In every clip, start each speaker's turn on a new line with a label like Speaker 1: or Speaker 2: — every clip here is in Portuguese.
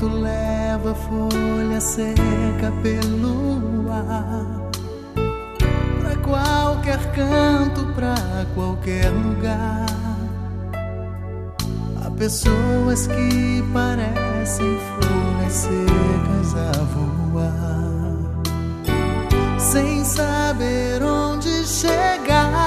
Speaker 1: vento leva folha seca pelo ar, pra qualquer canto, pra qualquer lugar. Há pessoas que parecem folhas secas a voar, sem saber onde chegar.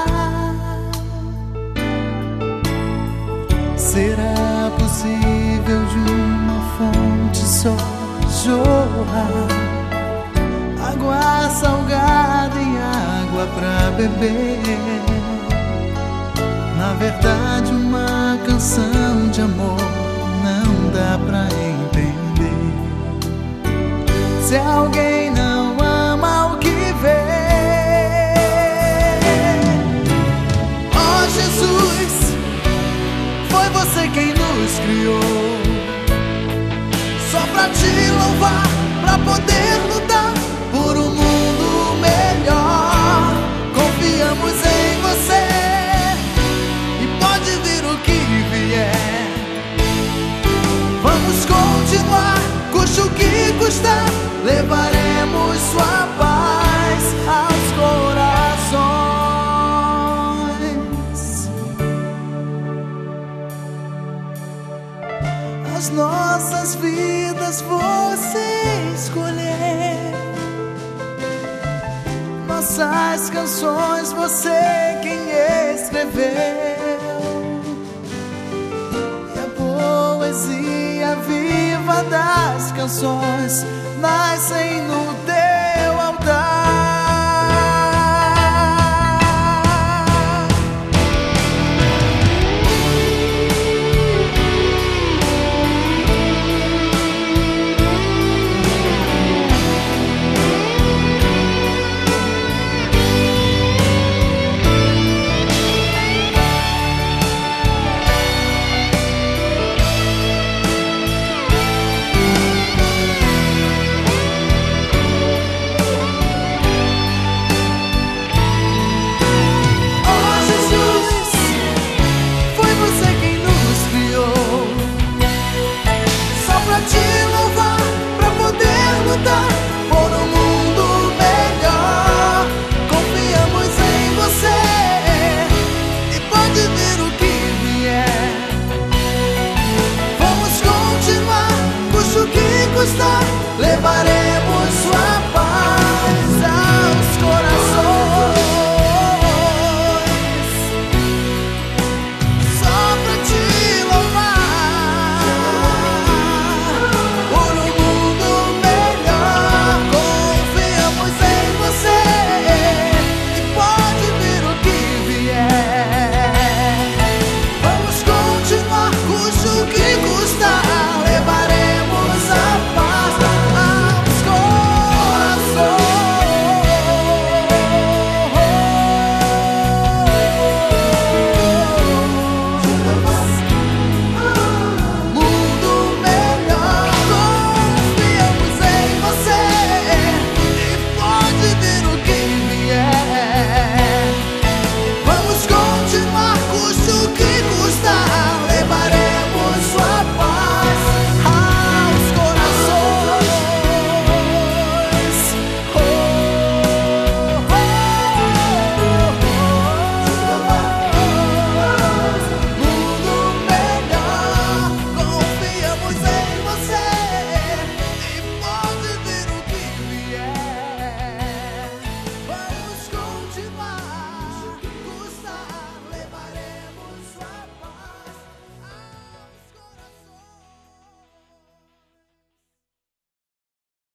Speaker 1: Será possível de uma fonte só jorrar água salgada e água pra beber? Na verdade, uma canção de amor não dá pra entender se alguém não ama o que vê. Oh Jesus, foi você quem nos criou, só pra te louvar, pra poder lutar por um mundo melhor. Confiamos em você e pode vir o que vier. Vamos continuar, custe o que custar, levaremos sua paz aos corações. As nossas vidas você escolher, nossas canções você quem escreveu, e a poesia viva das canções nascem no